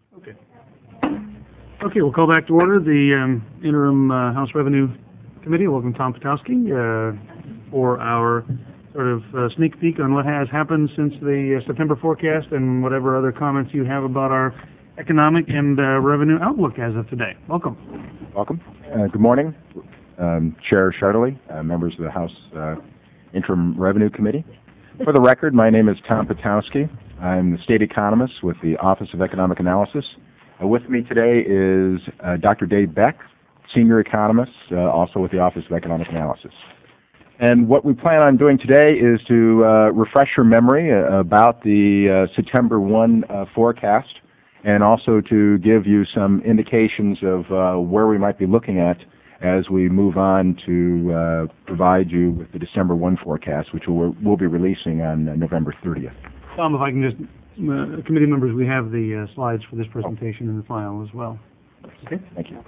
Okay. Okay, we'll call back to order the interim House Revenue Committee. Welcome Tom Potowski for our sort of sneak peek on what has happened since the September forecast and whatever other comments you have about our economic and revenue outlook as of today. Welcome. Welcome. Good morning, Chair Shartley, members of the House Interim Revenue Committee. For the record, my name is Tom Potowski. I'm the state economist with the Office of Economic Analysis. With me today is Dr. Dave Beck, senior economist, also with the Office of Economic Analysis. And what we plan on doing today is to refresh your memory about the September 1 forecast, and also to give you some indications of where we might be looking at as we move on to provide you with the December 1 forecast, which we'll be releasing on November 30th. Tom, if I can just, committee members, we have the slides for this presentation in the file as well. Okay, thank you.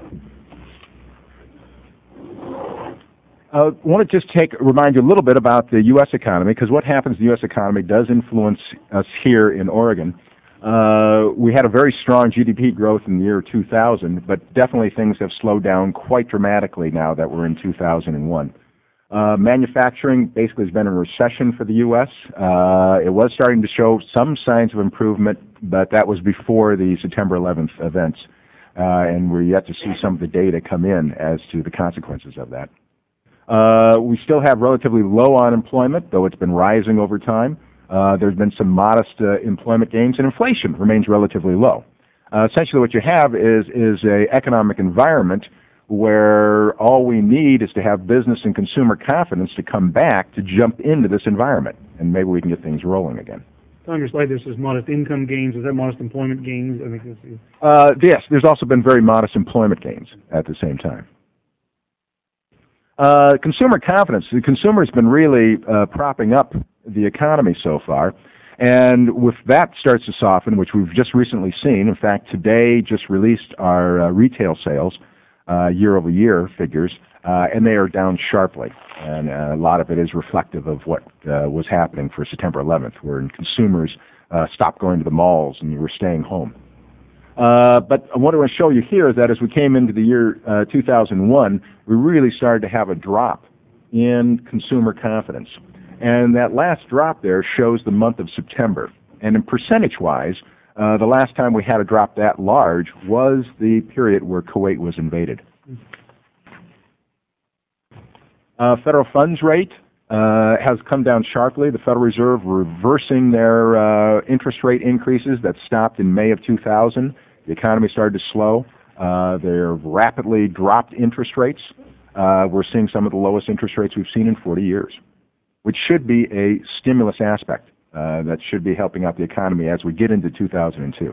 I want to just remind you a little bit about the U.S. economy, because what happens in the U.S. economy does influence us here in Oregon. We had a very strong GDP growth in the year 2000, but definitely things have slowed down quite dramatically now that we're in 2001. Manufacturing basically has been in a recession for the U.S. It was starting to show some signs of improvement, but that was before the September 11th events, and we're yet to see some of the data come in as to the consequences of that. We still have relatively low unemployment, though it's been rising over time. There's been some modest employment gains, and inflation remains relatively low. Essentially what you have is an economic environment where all we need is to have business and consumer confidence to come back to jump into this environment, and maybe we can get things rolling again. On your slide, this is modest income gains. Is that modest employment gains? I think this is... Yes, there's also been very modest employment gains at the same time. Consumer confidence. The consumer has been really propping up the economy so far, and with that starts to soften, which we've just recently seen. In fact, today just released our retail sales year-over-year figures, and they are down sharply, and a lot of it is reflective of what was happening for September 11th, where consumers stopped going to the malls and you were staying home. But what I want to show you here is that as we came into the year 2001, we really started to have a drop in consumer confidence. And that last drop there shows the month of September. And in percentage-wise, the last time we had a drop that large was the period where Kuwait was invaded. Federal funds rate has come down sharply. The Federal Reserve reversing their interest rate increases that stopped in May of 2000. The economy started to slow. They've rapidly dropped interest rates. We're seeing some of the lowest interest rates we've seen in 40 years, which should be a stimulus aspect that should be helping out the economy as we get into 2002.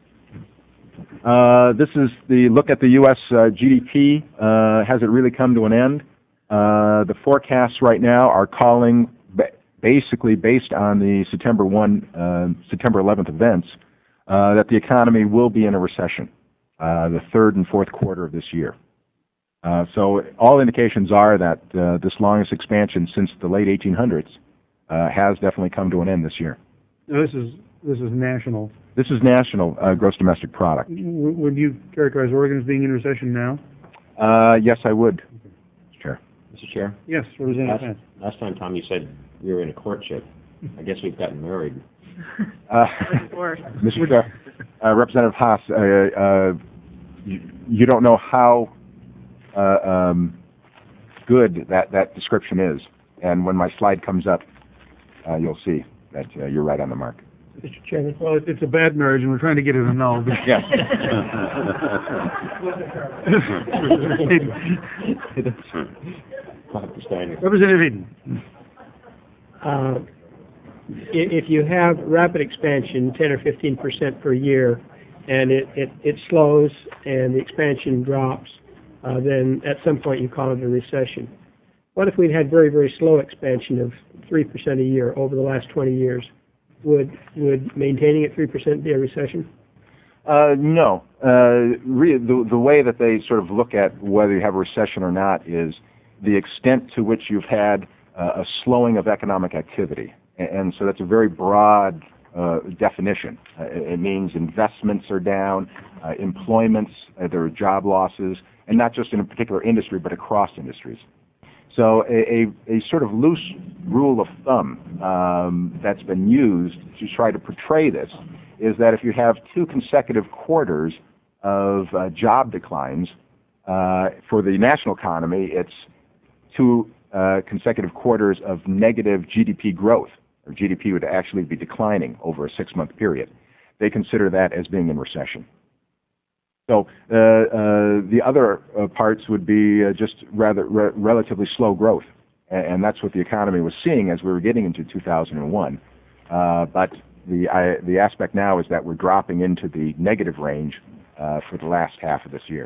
This is the look at the U.S. GDP. Has it really come to an end? The forecasts right now are calling, basically based on the September 11th events, that the economy will be in a recession the third and fourth quarter of this year. So all indications are that this longest expansion since the late 1800s has definitely come to an end this year. Now, this is national. This is national gross domestic product. Would you characterize Oregon as being in recession now? Yes, I would. Chair. Mr. Chair? Yes, Representative. Last time, Tom, you said we were in a courtship. I guess we've gotten married. Mr. Chair, Representative Haas, you don't know how good that description is. And when my slide comes up, you'll see that you're right on the mark. Mr. Chairman? Well, it's a bad marriage, and we're trying to get it annulled. Yes. Representative Eden. If you have rapid expansion, 10 or 15% per year, and it slows and the expansion drops, then at some point you call it a recession. What if we'd had very, very slow expansion of 3% a year over the last 20 years? Would maintaining at 3% be a recession? No. The way that they sort of look at whether you have a recession or not is the extent to which you've had a slowing of economic activity. And so that's a very broad definition. It means investments are down, employments, there are job losses, and not just in a particular industry, but across industries. So a sort of loose rule of thumb that's been used to try to portray this is that if you have 2 consecutive quarters of job declines for the national economy, it's 2 consecutive quarters of negative GDP growth, or GDP would actually be declining over a 6-month period. They consider that as being in recession. So the other parts would be just rather relatively slow growth, and that's what the economy was seeing as we were getting into 2001. But the aspect now is that we're dropping into the negative range for the last half of this year.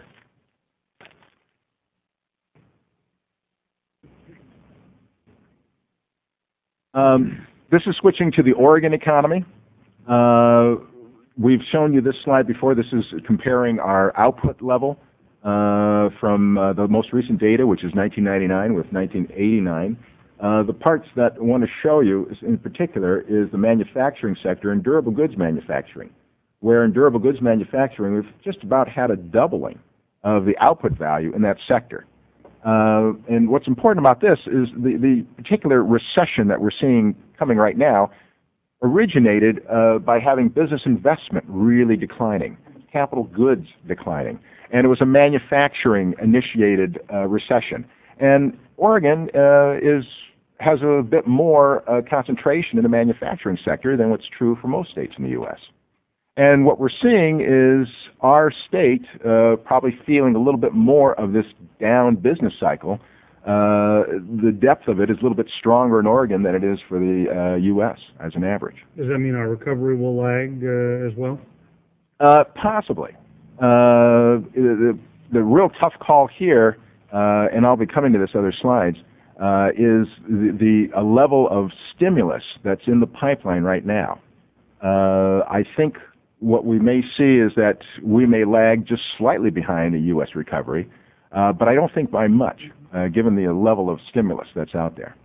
This is switching to the Oregon economy. We've shown you this slide before. This is comparing our output level from the most recent data, which is 1999 with 1989. The parts that I want to show you in particular is the manufacturing sector and durable goods manufacturing, where in durable goods manufacturing we've just about had a doubling of the output value in that sector. And what's important about this is the particular recession that we're seeing coming right now originated by having business investment really declining, capital goods declining, and it was a manufacturing-initiated recession. And Oregon has a bit more concentration in the manufacturing sector than what's true for most states in the U.S. And what we're seeing is our state probably feeling a little bit more of this down business cycle. The depth of it is a little bit stronger in Oregon than it is for the U.S. as an average. Does that mean our recovery will lag as well? Possibly. The real tough call here, and I'll be coming to this other slides, is the level of stimulus that's in the pipeline right now. I think what we may see is that we may lag just slightly behind the U.S. recovery, but I don't think by much, given the level of stimulus that's out there.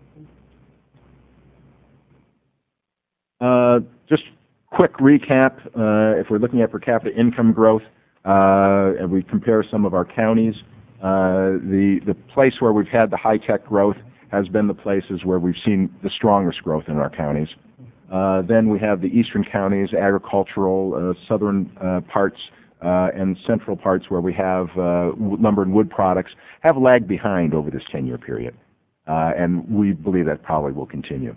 Just quick recap, if we're looking at per capita income growth, and we compare some of our counties, the place where we've had the high-tech growth has been the places where we've seen the strongest growth in our counties. Then we have the eastern counties, agricultural, southern parts, and central parts where we have lumber and wood products have lagged behind over this 10-year period. And we believe that probably will continue.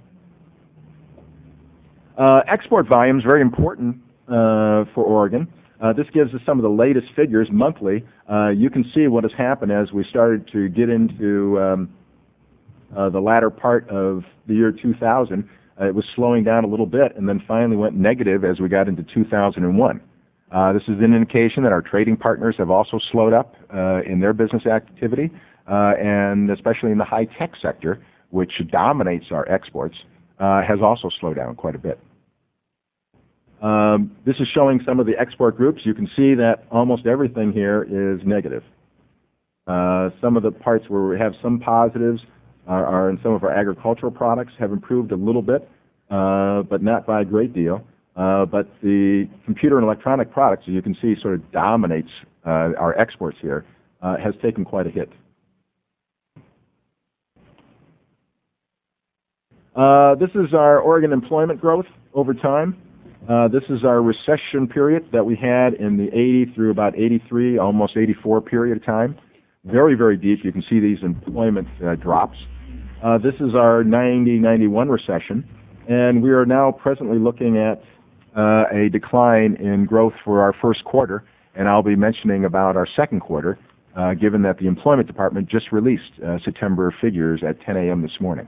Export volume is very important for Oregon. This gives us some of the latest figures monthly. You can see what has happened as we started to get into the latter part of the year 2000. It was slowing down a little bit and then finally went negative as we got into 2001. This is an indication that our trading partners have also slowed up in their business activity, and especially in the high-tech sector, which dominates our exports, has also slowed down quite a bit. This is showing some of the export groups. You can see that almost everything here is negative. Some of the parts where we have some positives are in some of our agricultural products have improved a little bit, but not by a great deal. But the computer and electronic products, as you can see, sort of dominates our exports here, has taken quite a hit. This is our Oregon employment growth over time. This is our recession period that we had in the 80 through about 83, almost 84 period of time. Very, very deep. You can see these employment drops. This is our 90-91 recession, and we are now presently looking at a decline in growth for our first quarter, and I'll be mentioning about our second quarter, given that the Employment Department just released September figures at 10 a.m. this morning.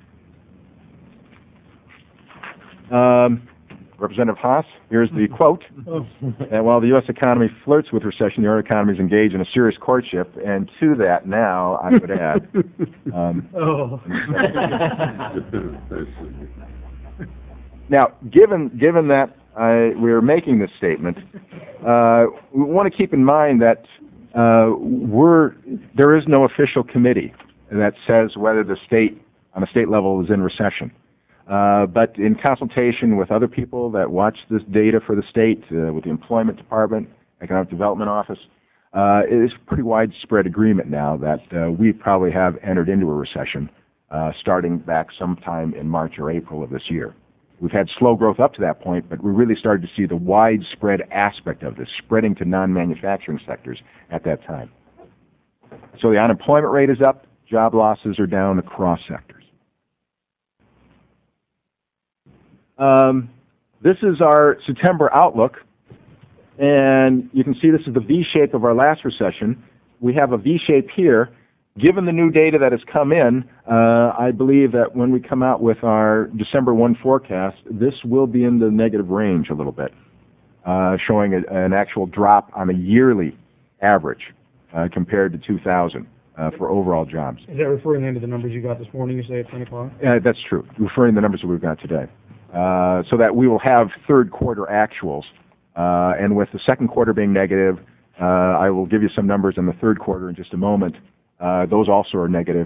Representative Haas, here's the quote. And while the U.S. economy flirts with recession, the Oregon economy is engaged in a serious courtship. And to that, now, I would add. Now, given that we're making this statement, we want to keep in mind that there is no official committee that says whether the state, on a state level, is in recession. But in consultation with other people that watch this data for the state, with the Employment Department, Economic Development Office, it is pretty widespread agreement now that we probably have entered into a recession starting back sometime in March or April of this year. We've had slow growth up to that point, but we really started to see the widespread aspect of this spreading to non-manufacturing sectors at that time. So the unemployment rate is up, job losses are down across sectors. This is our September outlook, and you can see this is the V shape of our last recession. We have a V shape here. Given the new data that has come in, I believe that when we come out with our December 1 forecast, this will be in the negative range a little bit, showing an actual drop on a yearly average compared to 2000 for overall jobs. Is that referring to the numbers you got this morning, you say at 10 o'clock? That's true, referring to the numbers that we've got today. So that we will have third quarter actuals, and with the second quarter being negative, I will give you some numbers in the third quarter in just a moment. Those also are negative.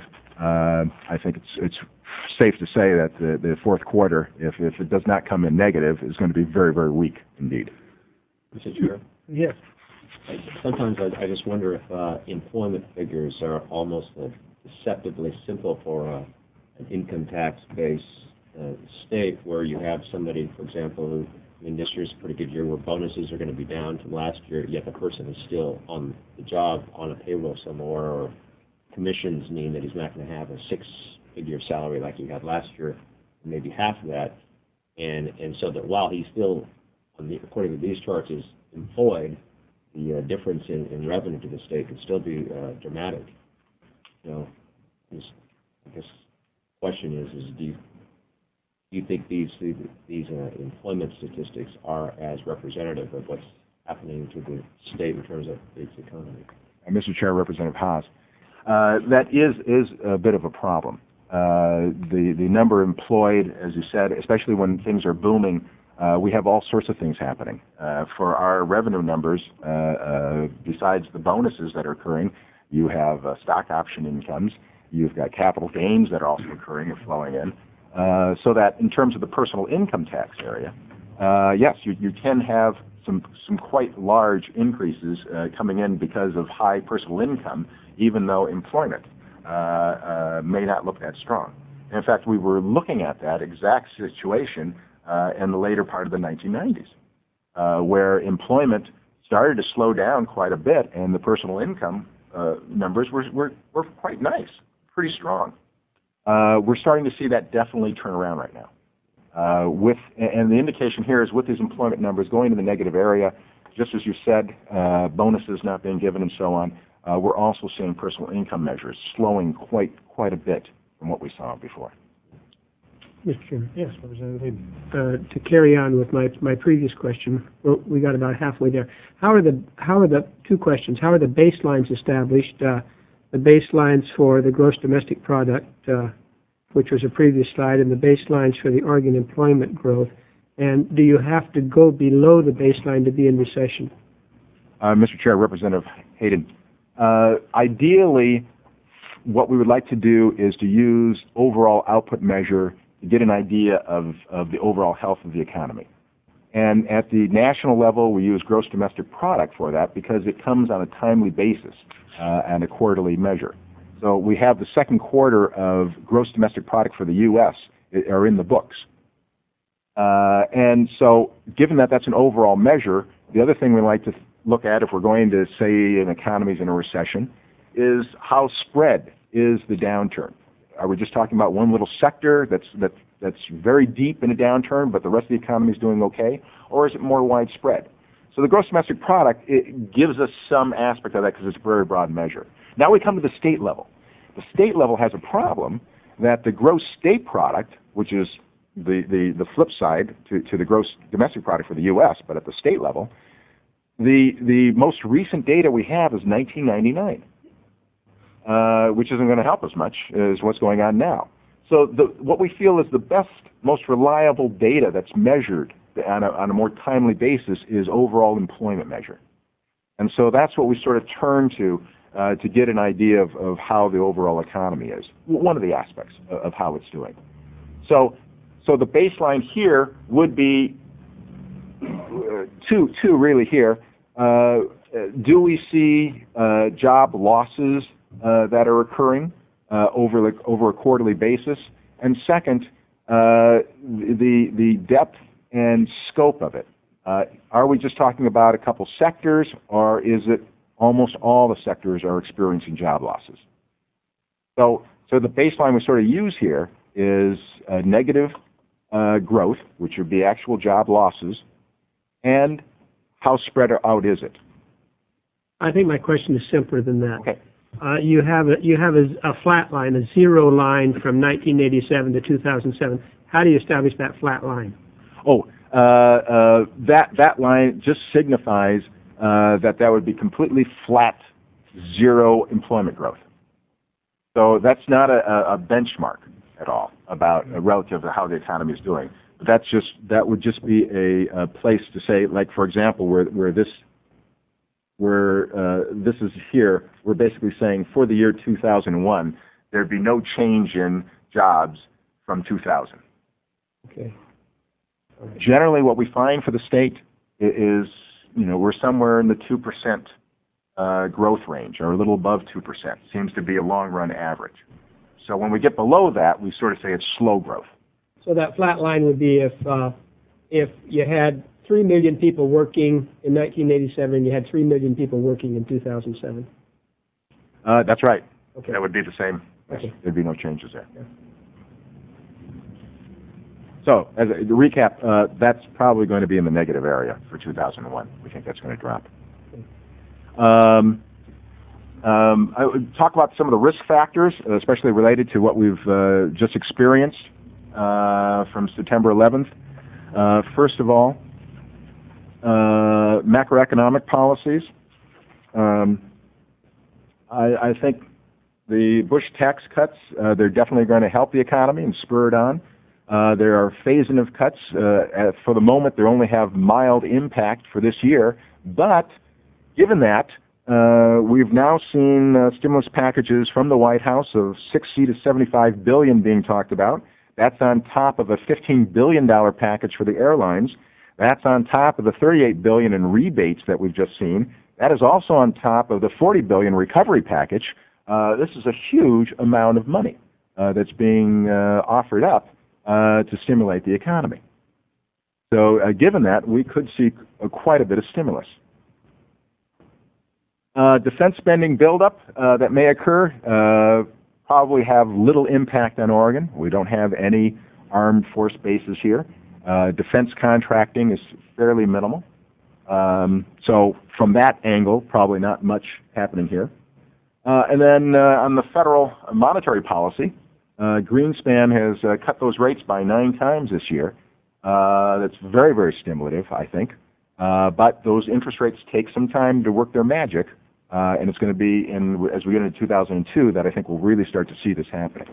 I think it's safe to say that the fourth quarter, if it does not come in negative, is going to be very, very weak indeed. Mr. Chair? Yes. Sometimes I just wonder if employment figures are almost deceptively simple for an income tax-based state where you have somebody, for example, who, this year's a pretty good year where bonuses are going to be down from last year, yet the person is still on the job on a payroll somewhere, or commissions mean that he's not going to have a six-figure salary like he had last year, maybe half of that, and so that while he's still, according to these charts, is employed, the difference in revenue to the state could still be dramatic. I guess the question is do you think these employment statistics are as representative of what's happening to the state in terms of its economy? Mr. Chair, Representative Haas, that is a bit of a problem. The number employed, as you said, especially when things are booming, we have all sorts of things happening. For our revenue numbers, besides the bonuses that are occurring, you have stock option incomes, you've got capital gains that are also occurring and flowing in. So that in terms of the personal income tax area, yes, you can have some quite large increases coming in because of high personal income, even though employment may not look that strong. In fact, we were looking at that exact situation in the later part of the 1990s, where employment started to slow down quite a bit, and the personal income numbers were quite nice, pretty strong. We're starting to see that definitely turn around right now. And the indication here is with these employment numbers going to the negative area, just as you said, bonuses not being given and so on, we're also seeing personal income measures slowing quite a bit from what we saw before. Mr. Chairman. Yes, Representative Hayden. To carry on with my previous question, we got about halfway there. How are the two questions? How are the baselines established? The baselines for the gross domestic product, which was a previous slide, and the baselines for the Oregon employment growth. And do you have to go below the baseline to be in recession? Mr. Chair, Representative Hayden, ideally, what we would like to do is to use overall output measure to get an idea of the overall health of the economy. And at the national level, we use gross domestic product for that because it comes on a timely basis and a quarterly measure. So we have the second quarter of gross domestic product for the U.S. are in the books. And so given that that's an overall measure, the other thing we like to look at if we're going to say an economy's in a recession is how spread is the downturn. Are we just talking about one little sector that's very deep in a downturn, but the rest of the economy is doing okay, or is it more widespread? So the gross domestic product, it gives us some aspect of that because it's a very broad measure. Now we come to the state level. The state level has a problem that the gross state product, which is the flip side to the gross domestic product for the U.S., but at the state level, the most recent data we have is 1999. Which isn't going to help us much, is what's going on now. So what we feel is the best, most reliable data that's measured on a more timely basis is overall employment measure. And so that's what we sort of turn to get an idea of how the overall economy is, one of the aspects of how it's doing. So So the baseline here would be two really here. Do we see job losses that are occurring over a quarterly basis? And second, the depth and scope of it. Are we just talking about a couple sectors, or is it almost all the sectors are experiencing job losses? So the baseline we sort of use here is negative growth, which would be actual job losses, and how spread out is it? I think my question is simpler than that. Okay. You have a flat line, a zero line from 1987 to 2007. How do you establish that flat line? Oh, that line just signifies that would be completely flat, zero employment growth. So that's not a benchmark at all about relative to how the economy is doing. That would just be a place to say, like for example, where this is here, we're basically saying for the year 2001, there'd be no change in jobs from 2000. Okay. Right. Generally, what we find for the state is, we're somewhere in the 2% growth range, or a little above 2%. Seems to be a long-run average. So when we get below that, we sort of say it's slow growth. So that flat line would be if you had 3 million people working in 1987, and you had 3 million people working in 2007. That's right. Okay. That would be the same. Okay. There'd be no changes there. Yeah. So, as a recap, that's probably going to be in the negative area for 2001. We think that's going to drop. I would talk about some of the risk factors, especially related to what we've just experienced from September 11th. First of all, macroeconomic policies. I think the Bush tax cuts, they're definitely going to help the economy and spur it on. There are phase-in of cuts. For the moment, they only have mild impact for this year. But given that, we've now seen stimulus packages from the White House of $60 to $75 billion being talked about. That's on top of a $15 billion package for the airlines. That's on top of the $38 billion in rebates that we've just seen. That is also on top of the $40 billion recovery package. This is a huge amount of money that's being offered up to stimulate the economy. So given that, we could see quite a bit of stimulus. Defense spending buildup that may occur probably have little impact on Oregon. We don't have any armed force bases here. Defense contracting is fairly minimal. So from that angle, probably not much happening here. And then on the federal monetary policy, Greenspan has cut those rates by 9 times this year. That's very, very stimulative, I think. But those interest rates take some time to work their magic, and it's going to be as we get into 2002 that I think we'll really start to see this happening.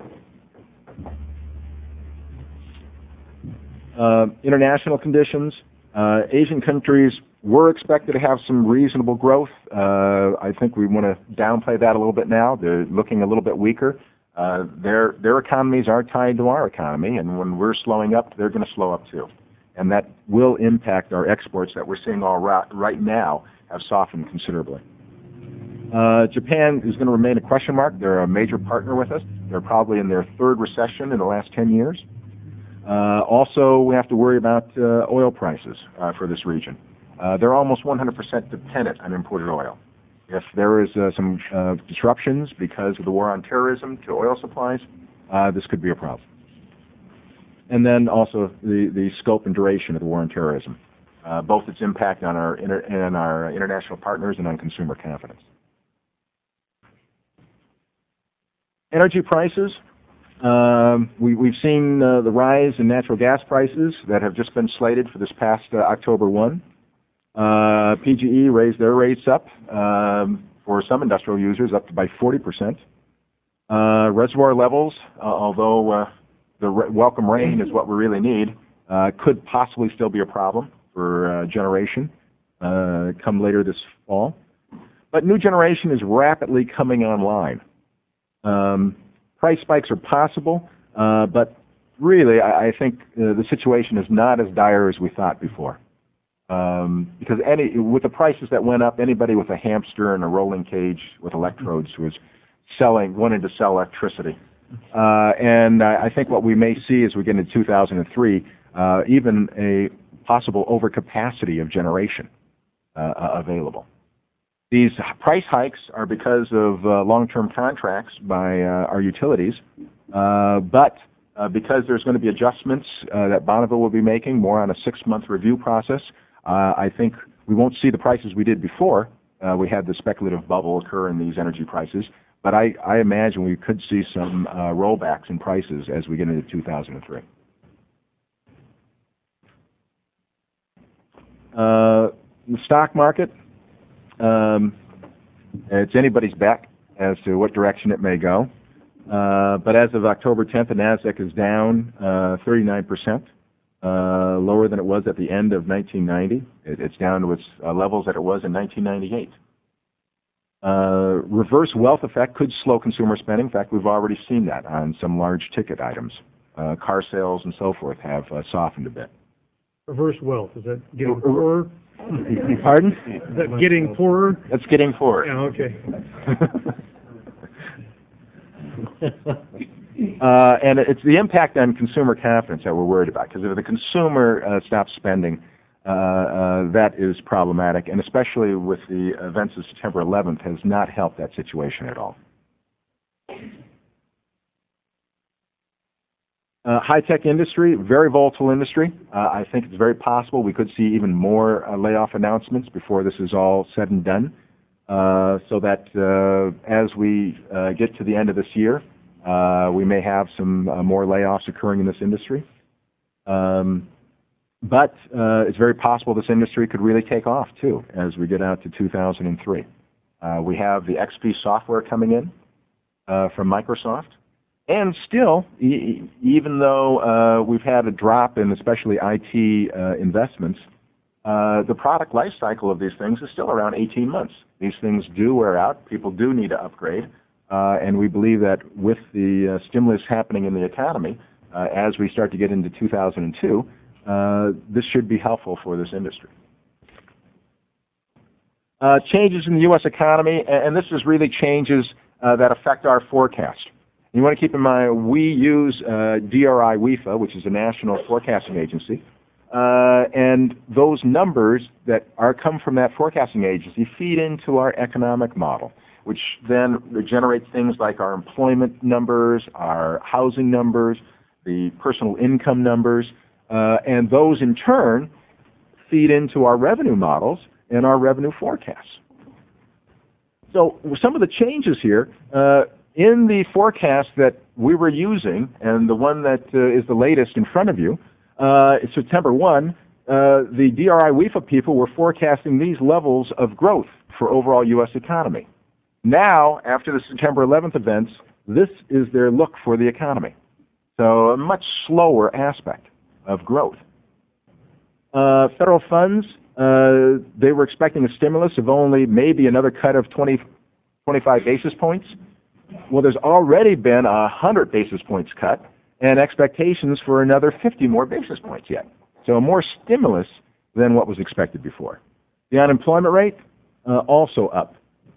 International conditions. Asian countries were expected to have some reasonable growth. I think we want to downplay that a little bit now. They're looking a little bit weaker. Their economies are tied to our economy, and when we're slowing up, they're going to slow up too. And that will impact our exports that we're seeing right now have softened considerably. Japan is going to remain a question mark. They're a major partner with us. They're probably in their 3rd recession in the last 10 years. Also, we have to worry about oil prices for this region. They're almost 100% dependent on imported oil. If there is some disruptions because of the war on terrorism to oil supplies, this could be a problem. And then also the scope and duration of the war on terrorism, both its impact on our international partners and on consumer confidence. Energy prices. We've seen the rise in natural gas prices that have just been slated for this past October 1. PGE raised their rates up for some industrial users up to by 40%. Reservoir levels, although the welcome rain is what we really need, could possibly still be a problem for generation come later this fall. But new generation is rapidly coming online. Price spikes are possible, but really, I think the situation is not as dire as we thought before. Because with the prices that went up, anybody with a hamster and a rolling cage with electrodes was wanted to sell electricity. And I think what we may see as we get into 2003, even a possible overcapacity of generation available. These price hikes are because of long-term contracts by our utilities, but because there's going to be adjustments that Bonneville will be making more on a 6-month review process, I think we won't see the prices we did before we had the speculative bubble occur in these energy prices, but I imagine we could see some rollbacks in prices as we get into 2003. The stock market, it's anybody's bet as to what direction it may go. But as of October 10th, the NASDAQ is down 39%, lower than it was at the end of 1990. It's down to its levels that it was in 1998. Reverse wealth effect could slow consumer spending. In fact, we've already seen that on some large ticket items. Car sales and so forth have softened a bit. Reverse wealth, is that getting poorer? Pardon? Is that getting poorer? That's getting poorer. Yeah, okay. And it's the impact on consumer confidence that we're worried about, because if the consumer stops spending, that is problematic, and especially with the events of September 11th has not helped that situation at all. High-tech industry, very volatile industry. I think it's very possible we could see even more layoff announcements before this is all said and done, so that as we get to the end of this year, we may have some more layoffs occurring in this industry. But it's very possible this industry could really take off, too, as we get out to 2003. We have the XP software coming in from Microsoft. And still, even though we've had a drop in especially IT investments, the product life cycle of these things is still around 18 months. These things do wear out. People do need to upgrade. And we believe that with the stimulus happening in the economy, as we start to get into 2002, this should be helpful for this industry. Changes in the U.S. economy, and this is really changes that affect our forecast. You want to keep in mind, we use DRI WEFA, which is a national forecasting agency, and those numbers that come from that forecasting agency feed into our economic model, which then generates things like our employment numbers, our housing numbers, the personal income numbers, and those in turn feed into our revenue models and our revenue forecasts. So some of the changes here, in the forecast that we were using, and the one that is the latest in front of you, September 1, the DRI WEFA people were forecasting these levels of growth for overall U.S. economy. Now, after the September 11th events, this is their look for the economy. So a much slower aspect of growth. Federal funds, they were expecting a stimulus of only maybe another cut of 25 basis points. Well, there's already been 100 basis points cut and expectations for another 50 more basis points yet. So more stimulus than what was expected before. The unemployment rate, also up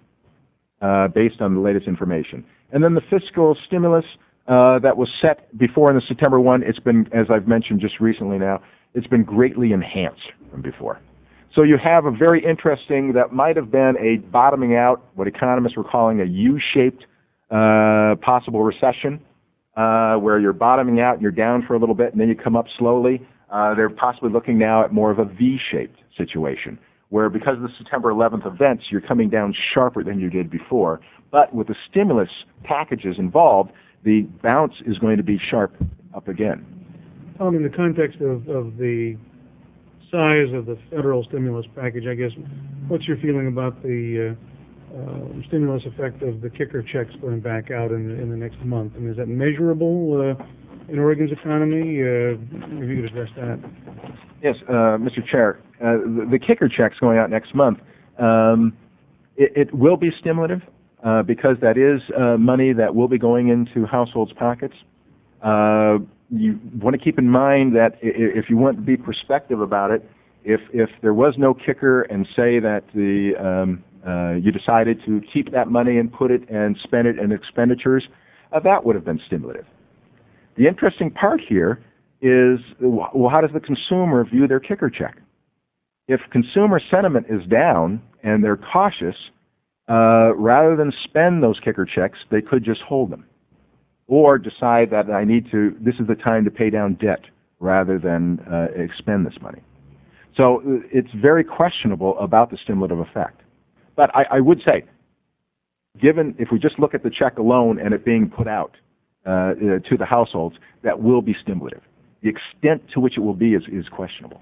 based on the latest information. And then the fiscal stimulus that was set before in the September 1, it's been, as I've mentioned just recently now, it's been greatly enhanced from before. So you have a very interesting, that might have been a bottoming out, what economists were calling a U-shaped possible recession, where you're bottoming out and you're down for a little bit and then you come up slowly. They're possibly looking now at more of a V-shaped situation, where because of the September 11th events, you're coming down sharper than you did before. But with the stimulus packages involved, the bounce is going to be sharp up again. Tom, in the context of the size of the federal stimulus package, I guess, what's your feeling about the stimulus effect of the kicker checks going back out in the next month? I mean, is that measurable in Oregon's economy? If you could address that. Yes, Mr. Chair. The kicker checks going out next month, it will be stimulative because that is money that will be going into households' pockets. you want to keep in mind that if you want to be perspective about it, if there was no kicker and say that you decided to keep that money and put it and spend it in expenditures, that would have been stimulative. The interesting part here is, well, how does the consumer view their kicker check? If consumer sentiment is down and they're cautious, rather than spend those kicker checks, they could just hold them, or decide that this is the time to pay down debt rather than expend this money. So it's very questionable about the stimulative effect. But I would say, given if we just look at the check alone and it being put out to the households, that will be stimulative. The extent to which it will be is questionable.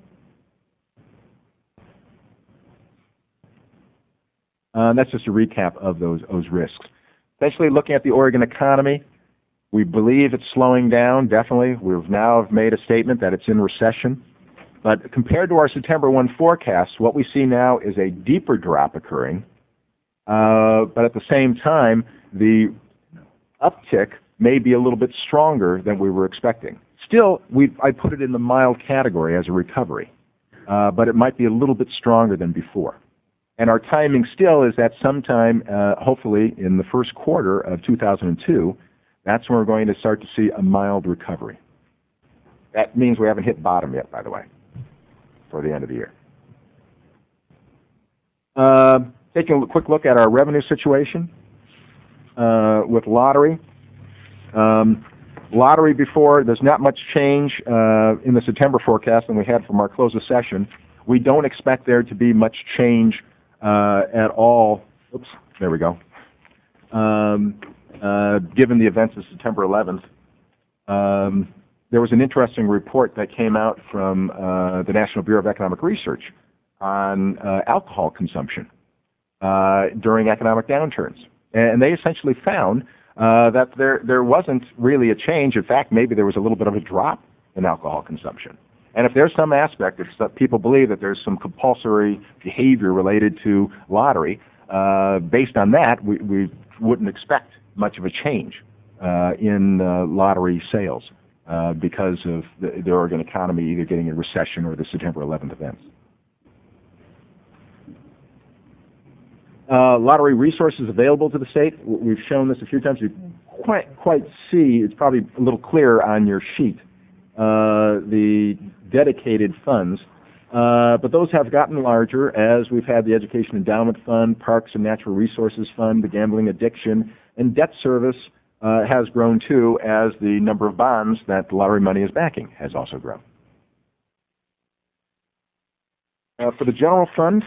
That's just a recap of those risks. Essentially, looking at the Oregon economy, we believe it's slowing down, definitely. We've now made a statement that it's in recession. But compared to our September 1 forecast, what we see now is a deeper drop occurring. But at the same time, the uptick may be a little bit stronger than we were expecting. Still, I put it in the mild category as a recovery. But it might be a little bit stronger than before. And our timing still is that sometime, hopefully, in the first quarter of 2002, that's when we're going to start to see a mild recovery. That means we haven't hit bottom yet, by the way, for the end of the year. Taking a quick look at our revenue situation with lottery. Lottery before, there's not much change in the September forecast than we had from our close of session. We don't expect there to be much change at all. Oops, there we go. Given the events of September 11th, there was an interesting report that came out from the National Bureau of Economic Research on alcohol consumption during economic downturns. And they essentially found that there wasn't really a change. In fact, maybe there was a little bit of a drop in alcohol consumption. And if there's some aspect, if people believe that there's some compulsory behavior related to lottery, based on that, we wouldn't expect much of a change in lottery sales because of the Oregon economy either getting a recession or the September 11th events. Lottery resources available to the state. We've shown this a few times. You quite see, it's probably a little clearer on your sheet, the dedicated funds. But those have gotten larger as we've had the Education Endowment Fund, Parks and Natural Resources Fund, the Gambling Addiction, and debt service has grown too as the number of bonds that the lottery money is backing has also grown. For the general fund,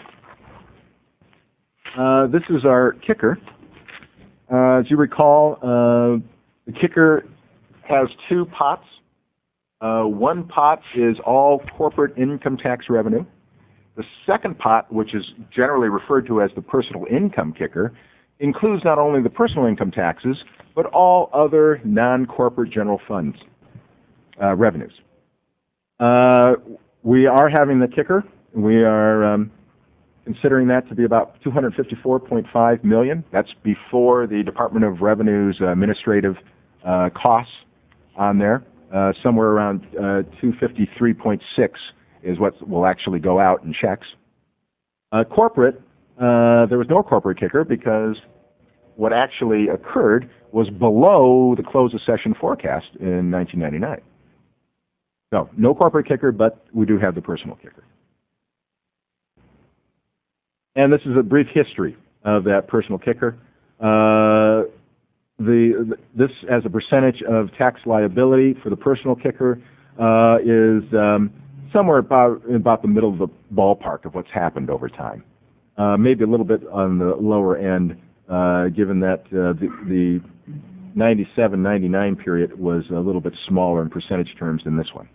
this is our kicker. As you recall, the kicker has two pots. One pot is all corporate income tax revenue. The second pot, which is generally referred to as the personal income kicker, includes not only the personal income taxes, but all other non-corporate general funds revenues. We are having the kicker. We are considering that to be about $254.5 million. That's before the Department of Revenue's administrative costs on there. Somewhere around 253.6 is what will actually go out in checks. Corporate, there was no corporate kicker because what actually occurred was below the close of session forecast in 1999. So, no corporate kicker, but we do have the personal kicker. And this is a brief history of that personal kicker. This, as a percentage of tax liability for the personal kicker, is somewhere about the middle of the ballpark of what's happened over time. Maybe a little bit on the lower end, given that the 97-99 period was a little bit smaller in percentage terms than this one.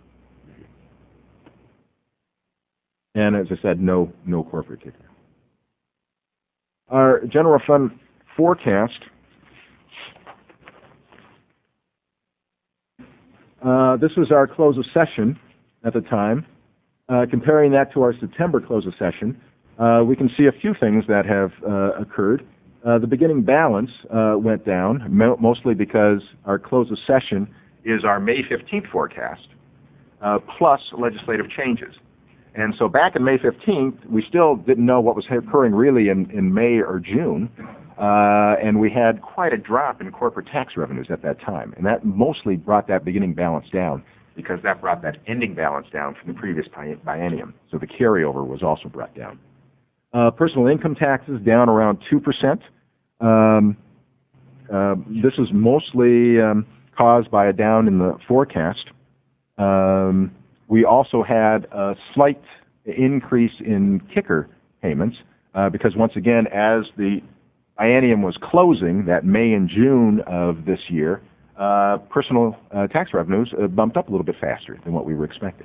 And as I said, no corporate kicker. Our general fund forecast. This was our close of session at the time. Comparing that to our September close of session, we can see a few things that have occurred. The beginning balance went down, mostly because our close of session is our May 15th forecast, plus legislative changes. And so back in May 15th, we still didn't know what was occurring really in May or June, and we had quite a drop in corporate tax revenues at that time. And that mostly brought that beginning balance down, because that brought that ending balance down from the previous biennium. So the carryover was also brought down. Personal income taxes down around 2%. This was mostly caused by a down in the forecast. We also had a slight increase in kicker payments because, once again, as the biennium was closing, that May and June of this year, personal tax revenues bumped up a little bit faster than what we were expecting.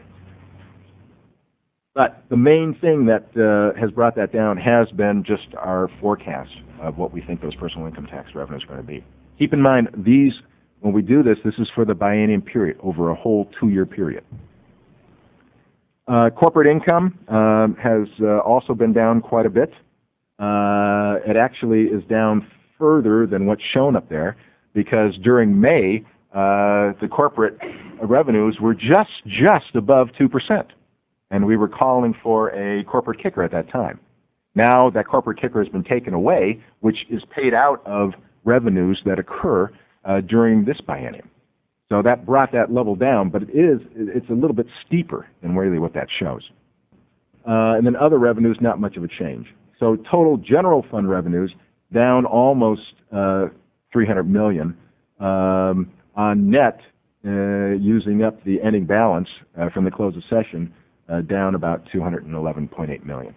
But the main thing that has brought that down has been just our forecast of what we think those personal income tax revenues are going to be. Keep in mind, when we do this, this is for the biennium period, over a whole 2-year period. Corporate income has also been down quite a bit. It actually is down further than what's shown up there, because during May, the corporate revenues were just above 2%. And we were calling for a corporate kicker at that time. Now that corporate kicker has been taken away, which is paid out of revenues that occur during this biennium. So that brought that level down, but it's a little bit steeper than really what that shows. And then other revenues, not much of a change. So total general fund revenues down almost $300 million on net, using up the ending balance from the close of session, down about $211.8 million.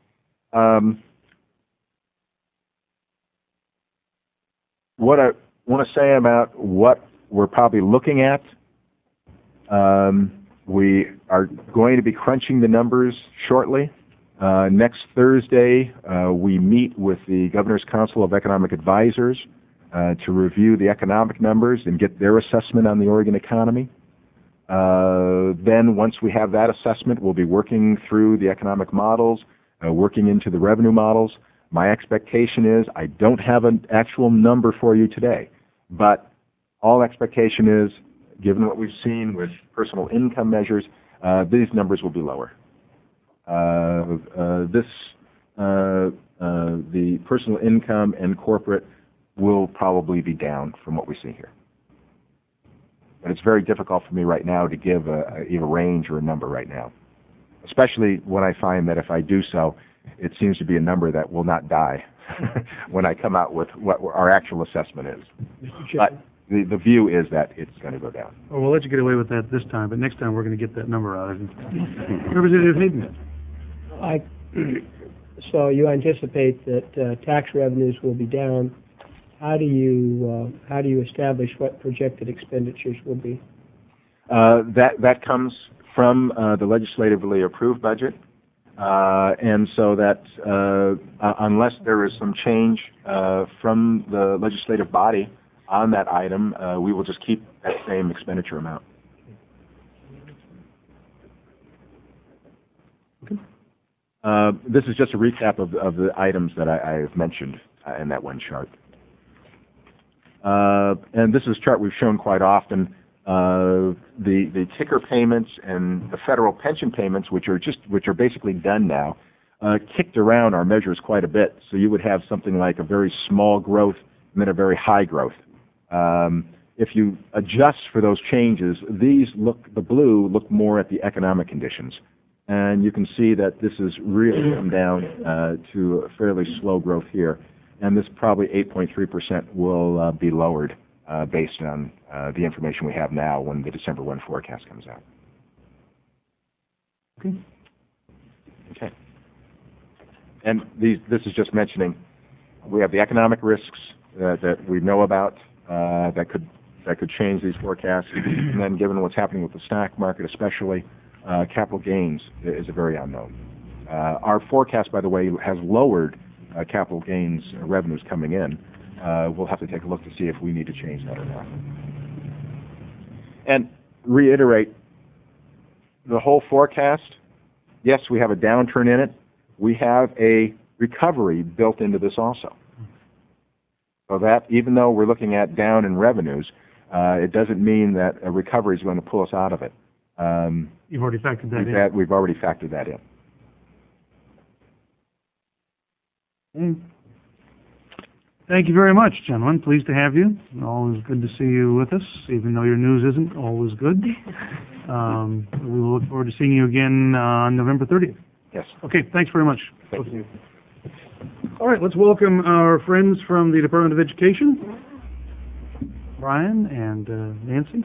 What I want to say about what we're probably looking at, we are going to be crunching the numbers shortly. Next Thursday, we meet with the Governor's Council of Economic Advisors to review the economic numbers and get their assessment on the Oregon economy. Then once we have that assessment, we'll be working through the economic models, working into the revenue models. My expectation is I don't have an actual number for you today, but all expectation is, given what we've seen with personal income measures, these numbers will be lower. The personal income and corporate will probably be down from what we see here. But it's very difficult for me right now to give a range or a number right now, especially when I find that if I do so, it seems to be a number that will not die when I come out with what our actual assessment is. But the view is that it's going to go down. Well, we'll let you get away with that this time, but next time we're going to get that number out. Representative Hayden. So you anticipate that tax revenues will be down. How do you establish what projected expenditures will be? That comes from the legislatively approved budget, and so that unless there is some change from the legislative body on that item, we will just keep that same expenditure amount. Okay. This is just a recap of the items that I have mentioned in that one chart. And this is a chart we've shown quite often. The ticker payments and the federal pension payments, which are basically done now, kicked around our measures quite a bit. So you would have something like a very small growth and then a very high growth. If you adjust for those changes, the blue look more at the economic conditions. And you can see that this has really come down to a fairly slow growth here. And this probably 8.3% will be lowered based on the information we have now when the December 1 forecast comes out. Okay. And this is just mentioning we have the economic risks that we know about that could change these forecasts. And then given what's happening with the stock market especially, capital gains is a very unknown. Our forecast, by the way, has lowered capital gains revenues coming in. We'll have to take a look to see if we need to change that or not. And reiterate, the whole forecast, yes, we have a downturn in it. We have a recovery built into this also. So that even though we're looking at down in revenues, It doesn't mean that a recovery is going to pull us out of it. You've already factored that in. We've already factored that in. Thank you very much, gentlemen. Pleased to have you. Always good to see you with us, even though your news isn't always good. We will look forward to seeing you again on November 30th. Yes. Okay, thanks very much. Thank you. All right, let's welcome our friends from the Department of Education, Brian and Nancy.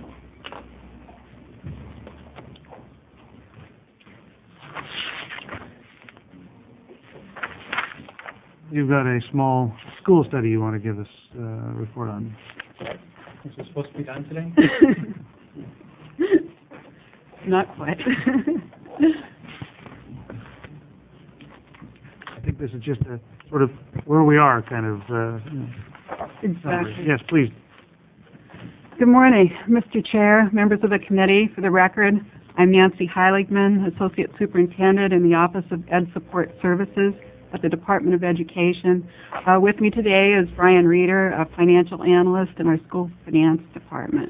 You've got a small school study you want to give us a report on. Is it supposed to be done today? Not quite. I think this is just a sort of where we are kind of. Exactly. Yes, please. Good morning, Mr. Chair, members of the committee. For the record, I'm Nancy Heiligman, Associate Superintendent in the Office of Ed Support Services at the Department of Education. With me today is Brian Reeder, a financial analyst in our school finance department.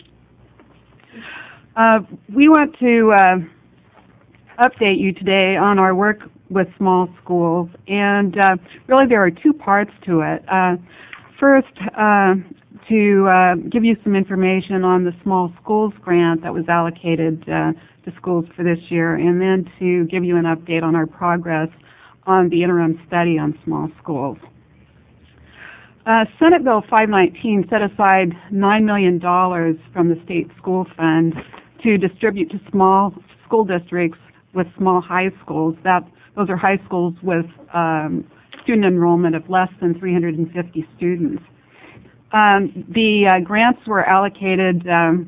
We want to update you today on our work with small schools, and really there are two parts to it. First, to give you some information on the small schools grant that was allocated to schools for this year, and then to give you an update on our progress on the interim study on small schools. Senate Bill 519 set aside $9 million from the state school fund to distribute to small school districts with small high schools. Those are high schools with student enrollment of less than 350 students. The grants were allocated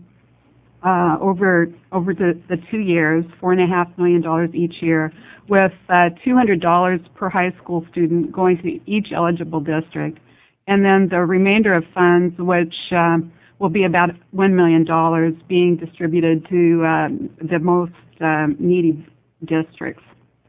over the 2 years, $4.5 million each year, with $200 per high school student going to each eligible district, and then the remainder of funds, which will be about $1 million, being distributed to the most needy districts.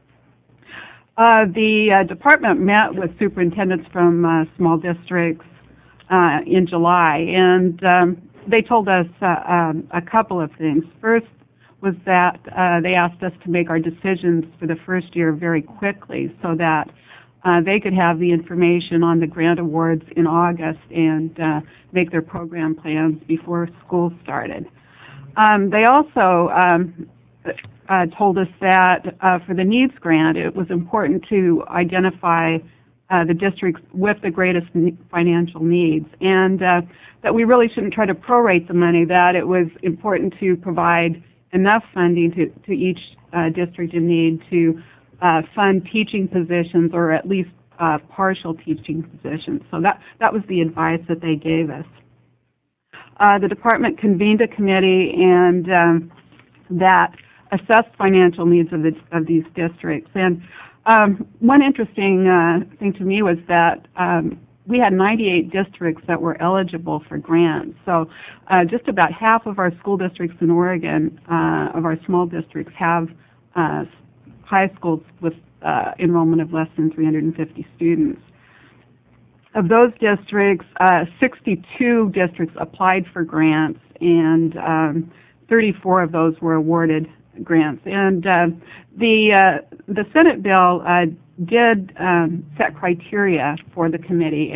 The department met with superintendents from small districts in July, and they told us a couple of things. First was that they asked us to make our decisions for the first year very quickly so that they could have the information on the grant awards in August and make their program plans before school started. They also told us that for the needs grant, it was important to identify the districts with the greatest financial needs, and that we really shouldn't try to prorate the money, that it was important to provide enough funding to each district in need to fund teaching positions, or at least partial teaching positions. So that was the advice that they gave us. The department convened a committee and that assessed financial needs of these districts. And one interesting thing to me was that we had 98 districts that were eligible for grants. So just about half of our school districts in Oregon, of our small districts, have high schools with enrollment of less than 350 students. Of those districts, 62 districts applied for grants, and 34 of those were awarded grants. And the Senate bill did set criteria for the committee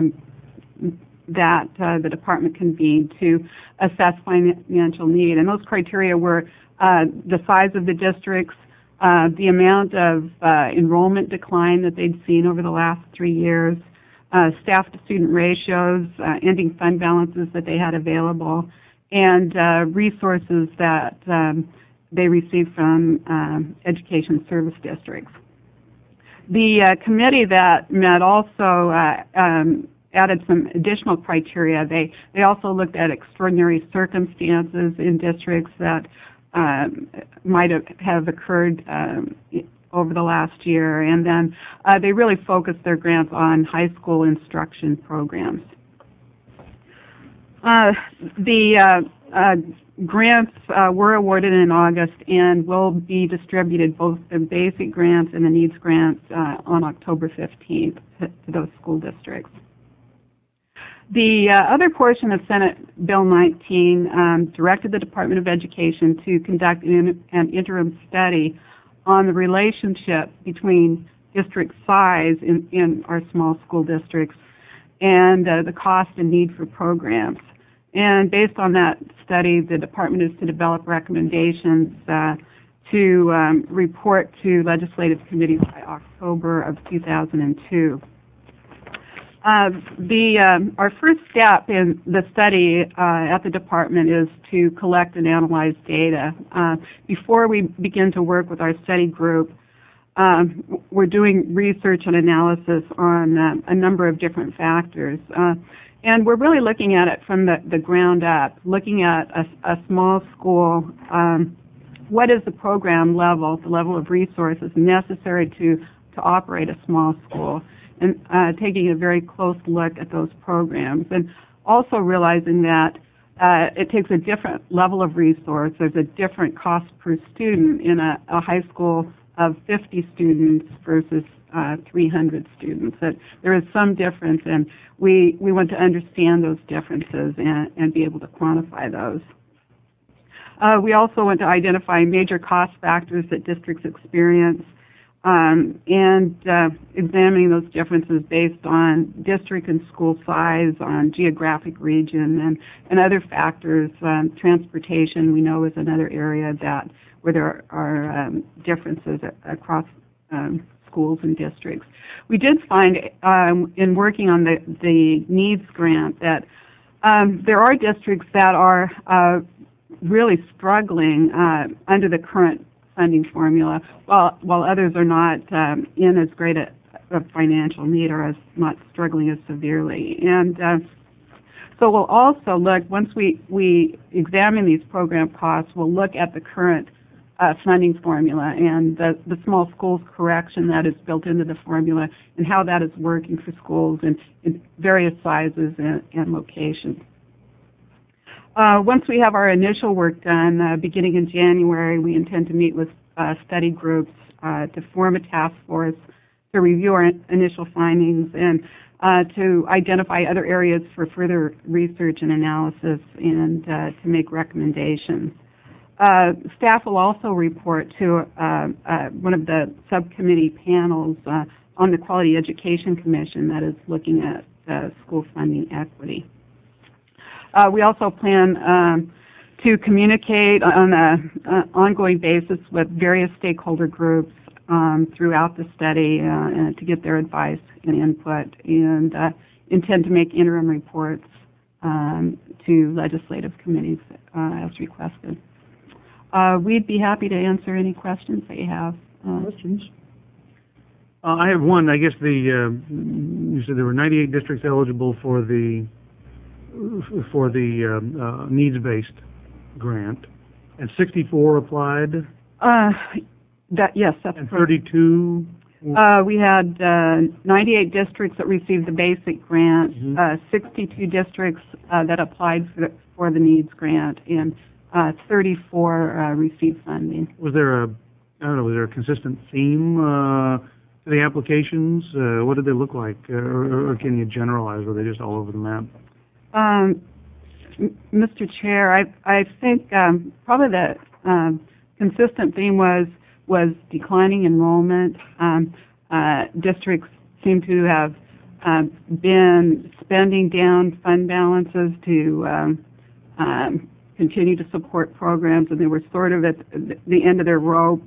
that the department convened to assess financial need. And those criteria were the size of the districts, the amount of enrollment decline that they'd seen over the last 3 years, staff-to-student ratios, ending fund balances that they had available, and resources that they received from education service districts. The committee that met also added some additional criteria. They also looked at extraordinary circumstances in districts that might have occurred over the last year, and then they really focused their grants on high school instruction programs. The grants were awarded in August and will be distributed, both the basic grants and the needs grants, on October 15th to those school districts. The other portion of Senate Bill 19 directed the Department of Education to conduct an interim study on the relationship between district size in our small school districts and the cost and need for programs. And based on that study, the department is to develop recommendations to report to legislative committees by October of 2002. Our first step in the study at the department is to collect and analyze data. Before we begin to work with our study group, we're doing research and analysis on a number of different factors. And we're really looking at it from the ground up, looking at a small school. What is the program level, the level of resources necessary to operate a small school, and taking a very close look at those programs, and also realizing that it takes a different level of resource. There's a different cost per student in a high school of 50 students versus 300 students. That there is some difference, and we want to understand those differences and be able to quantify those. We also want to identify major cost factors that districts experience, and examining those differences based on district and school size, on geographic region, and other factors. Transportation, we know, is another area where there are differences across schools and districts. We did find in working on the needs grant that there are districts that are really struggling under the current funding formula, while others are not in as great a financial need or as not struggling as severely. And so we'll also look, once we examine these program costs, we'll look at the current funding formula and the small schools correction that is built into the formula and how that is working for schools in various sizes and locations. Once we have our initial work done, beginning in January, we intend to meet with study groups to form a task force to review our initial findings and to identify other areas for further research and analysis and to make recommendations. Staff will also report to one of the subcommittee panels on the Quality Education Commission that is looking at school funding equity. We also plan to communicate on an ongoing basis with various stakeholder groups throughout the study and to get their advice and input, and intend to make interim reports to legislative committees as requested. We'd be happy to answer any questions that you have. Questions? I have one. I guess you said there were 98 districts eligible for the needs-based grant, and 64 applied. Yes, that's and correct. 32. We had 98 districts that received the basic grant, 62 districts that applied for the needs grant, and 34 received funding. Was there a consistent theme to the applications? What did they look like, or can you generalize? Were they just all over the map? Mr. Chair, I think probably the consistent theme was declining enrollment. Districts seem to have been spending down fund balances to continue to support programs, and they were sort of at the end of their rope.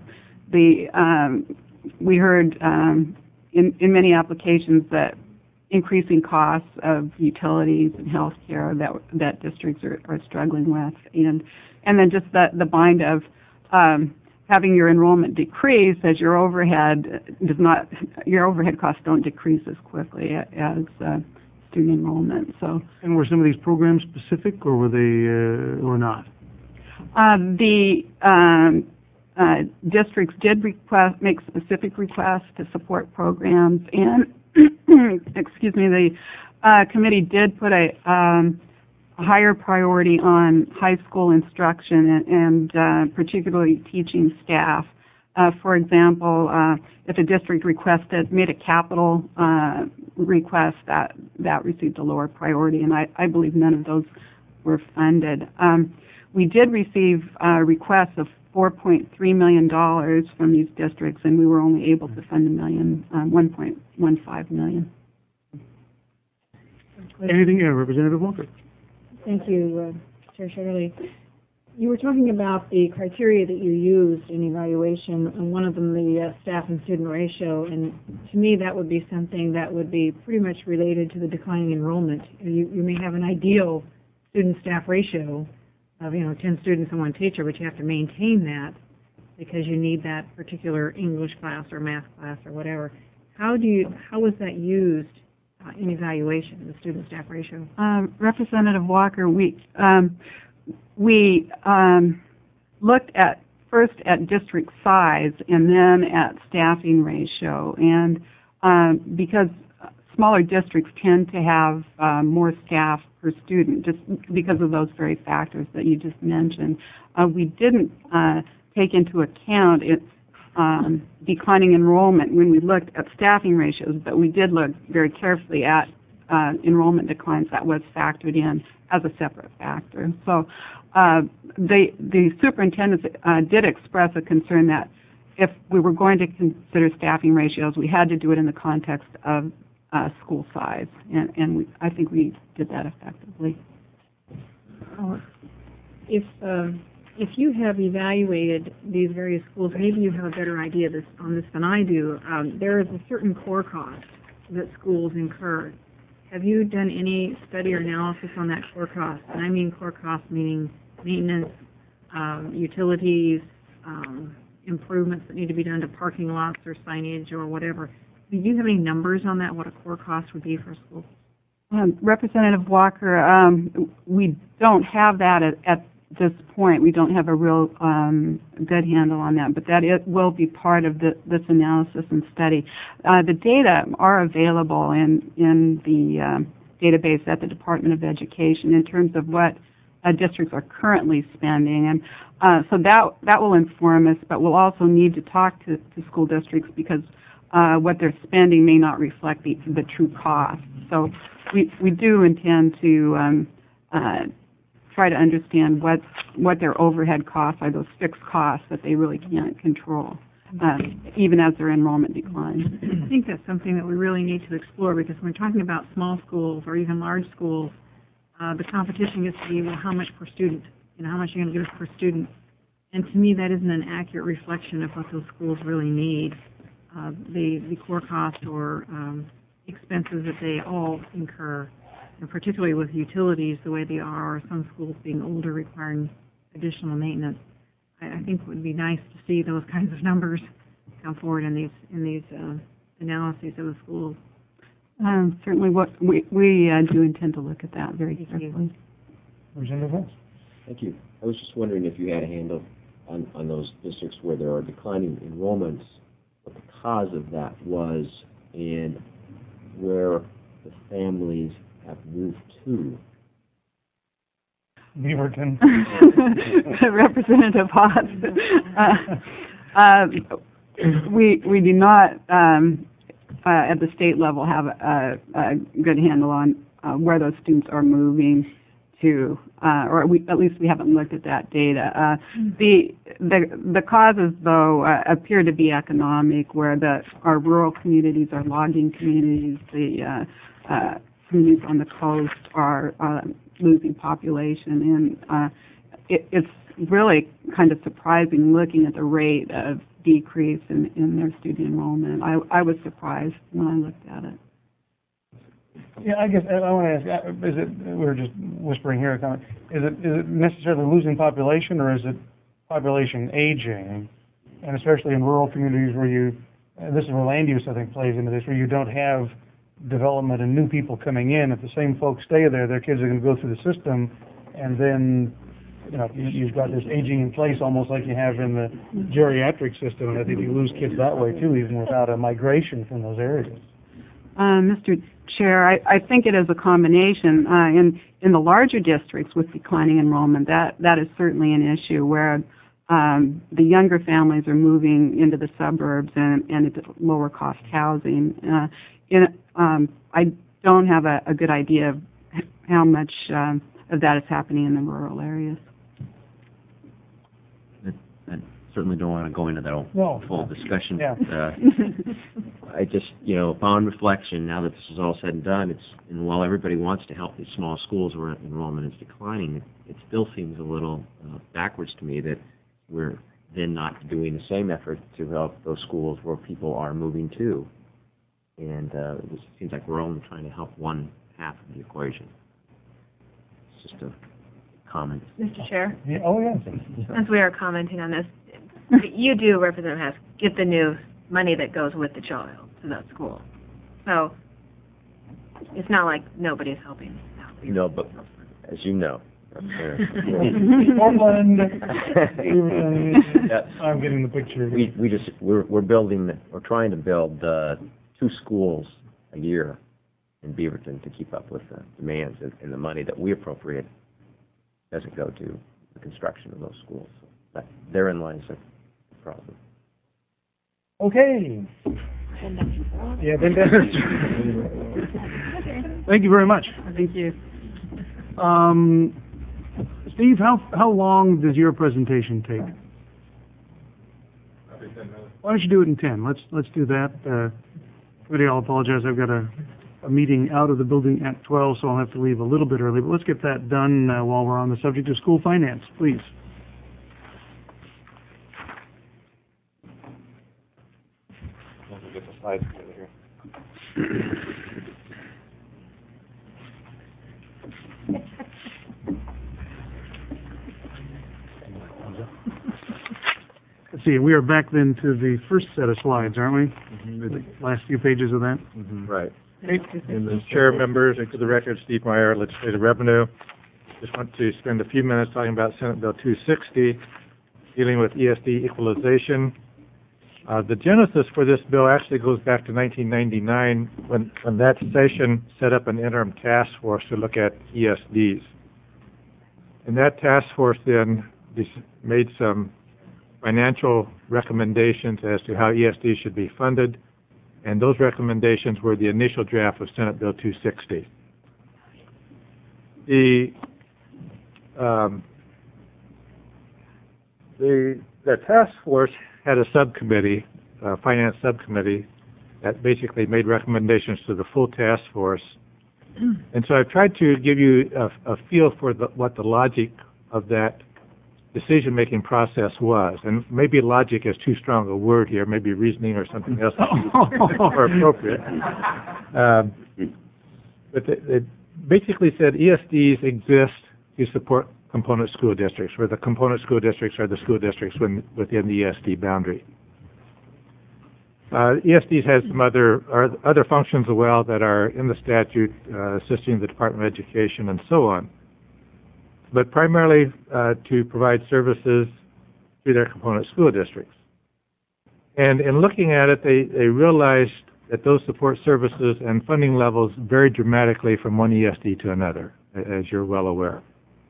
We heard in many applications that increasing costs of utilities and health care that districts are struggling with, and then just the bind of having your enrollment decrease as your overhead costs don't decrease as quickly as student enrollment. So. And were some of these programs specific, or were they or not? The districts did make specific requests to support programs, and excuse me, the committee did put a higher priority on high school instruction and particularly teaching staff For example, if a district made a capital request, that received a lower priority, and I believe none of those were funded. We did receive requests of $4.3 million from these districts, and we were only able to fund $1.15 million. Anything, Representative Walker? Thank you, Chair Shirley. You were talking about the criteria that you used in evaluation, and one of them the staff and student ratio, and to me that would be something that would be pretty much related to the declining enrollment. You may have an ideal student-staff ratio of 10 students and 1 teacher, but you have to maintain that because you need that particular English class or math class or whatever. How was that used in evaluation, the student-staff ratio? Representative Walker, we looked at first at district size and then at staffing ratio, and because smaller districts tend to have more staff per student, just because of those very factors that you just mentioned, we didn't take into account declining enrollment when we looked at staffing ratios, but we did look very carefully at enrollment declines. That was factored in as a separate factor. So the superintendents did express a concern that if we were going to consider staffing ratios, we had to do it in the context of school size, and I think we did that effectively. If you have evaluated these various schools, maybe you have a better idea on this than I do. There is a certain core cost that schools incur. Have you done any study or analysis on that core cost? And I mean core cost meaning maintenance, utilities, improvements that need to be done to parking lots or signage or whatever. Do you have any numbers on that, what a core cost would be for a school? Representative Walker, we don't have that at this point. We don't have a real good handle on that, but it will be part of this analysis and study. The data are available in the database at the Department of Education in terms of what districts are currently spending, and so that will inform us, but we'll also need to talk to school districts because what they're spending may not reflect the true cost. So we do intend to try to understand what their overhead costs are, those fixed costs that they really can't control, even as their enrollment declines. I think that's something that we really need to explore, because when we're talking about small schools or even large schools, the competition is to be, well, how much per student? How much are you going to give us per student? And to me, that isn't an accurate reflection of what those schools really need. The core cost or expenses that they all incur, and particularly with utilities the way they are, or some schools being older requiring additional maintenance. I think it would be nice to see those kinds of numbers come forward in these analyses of the schools. Certainly, we do intend to look at that very carefully. Representative Vance? Thank you. I was just wondering if you had a handle on those districts where there are declining enrollments, what the cause of that was, and where the families have moved to. Beaverton. Representative Haas. We do not, at the state level, have a good handle on where those students are moving to, or at least we haven't looked at that data. The causes, though, appear to be economic, where our rural communities, our logging communities, the communities on the coast are losing population, and it's really kind of surprising looking at the rate of decrease in their student enrollment. I was surprised when I looked at it. Yeah, I guess I want to ask, we're just whispering here, is it necessarily losing population, or is it population aging? And especially in rural communities where this is where land use, I think, plays into this, where you don't have development and new people coming in. If the same folks stay there, their kids are going to go through the system, and then you've got this aging in place, almost like you have in the geriatric system, and I think you lose kids that way too, even without a migration from those areas. Mr. Chair, I think it is a combination. In the larger districts with declining enrollment, that is certainly an issue where the younger families are moving into the suburbs and into lower cost housing. I don't have a good idea of how much of that is happening in the rural areas. I certainly don't want to go into that full discussion. Yeah. I just, upon reflection, now that this is all said and done, and while everybody wants to help these small schools where enrollment is declining, it still seems a little backwards to me that we're then not doing the same effort to help those schools where people are moving to. And it seems like we're only trying to help one half of the equation. It's just a comment. Mr. Chair, Oh, yes. since we are commenting on this, you do, Representative Hask, get the new money that goes with the child to that school. So it's not like nobody's helping out. No, but as you know, Portland. Yeah. I'm getting the picture. We're trying to build 2 schools a year in Beaverton to keep up with the demands, and the money that we appropriate doesn't go to the construction of those schools. So therein lies the problem. Okay. Yeah, then Thank you very much. Thank you. Steve, how long does your presentation take? Probably 10 minutes. Why don't you do it in 10? Let's do that. Committee, I'll apologize. I've got a meeting out of the building at 12, so I'll have to leave a little bit early. But let's get that done while we're on the subject of school finance, please. Let me get the slides together here. Let's see, we are back then to the first set of slides, aren't we? The last few pages of that. Right. And the chair members, and for the record, Steve Meyer, Legislative Revenue. Just want to spend a few minutes talking about Senate Bill 260, dealing with ESD equalization. The genesis for this bill actually goes back to 1999 when that session set up an interim task force to look at ESDs. And that task force then made some financial recommendations as to how ESD should be funded, and those recommendations were the initial draft of Senate Bill 260. The task force had a subcommittee, finance subcommittee, that basically made recommendations to the full task force. And so I've tried to give you a feel for what the logic of that decision-making process was. And maybe logic is too strong a word here, maybe reasoning or something else more appropriate. But it basically said ESDs exist to support component school districts, where the component school districts are the school districts within the ESD boundary. ESDs has some other functions as well that are in the statute, assisting the Department of Education and so on, but primarily to provide services to their component school districts. And in looking at it, they realized that those support services and funding levels vary dramatically from one ESD to another, as you're well aware.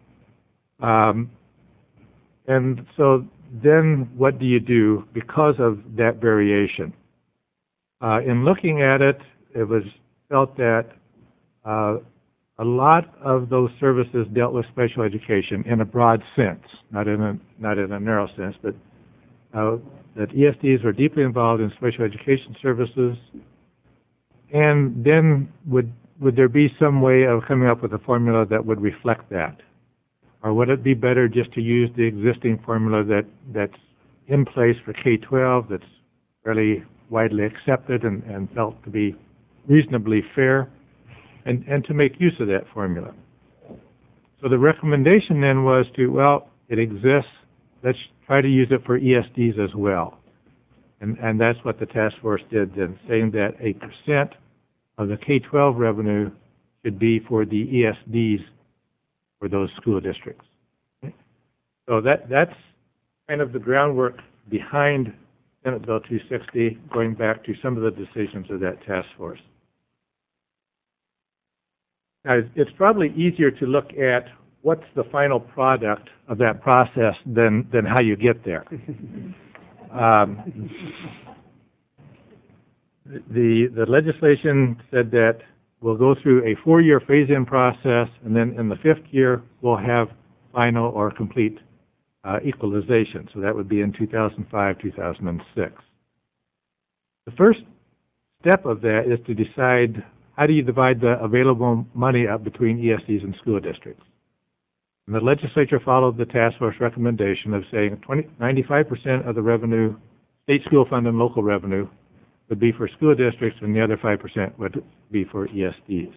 And so then what do you do because of that variation? In looking at it, it was felt that a lot of those services dealt with special education in a broad sense, not in a narrow sense, but that ESDs were deeply involved in special education services. And then would there be some way of coming up with a formula that would reflect that? Or would it be better just to use the existing formula that's in place for K-12, that's fairly widely accepted and felt to be reasonably fair, and to make use of that formula? So the recommendation then was it exists, let's try to use it for ESDs as well. And that's what the task force did then, saying that 8% of the K-12 revenue should be for the ESDs for those school districts. Okay? So that's kind of the groundwork behind Senate Bill 260, going back to some of the decisions of that task force. Now, it's probably easier to look at what's the final product of that process than how you get there. The legislation said that we'll go through a 4-year phase-in process, and then in the 5th year, we'll have final or complete equalization. So that would be in 2005, 2006. The first step of that is to decide how do you divide the available money up between ESDs and school districts. And the legislature followed the task force recommendation of saying 95% of the revenue, state school fund and local revenue, would be for school districts, and the other 5% would be for ESDs.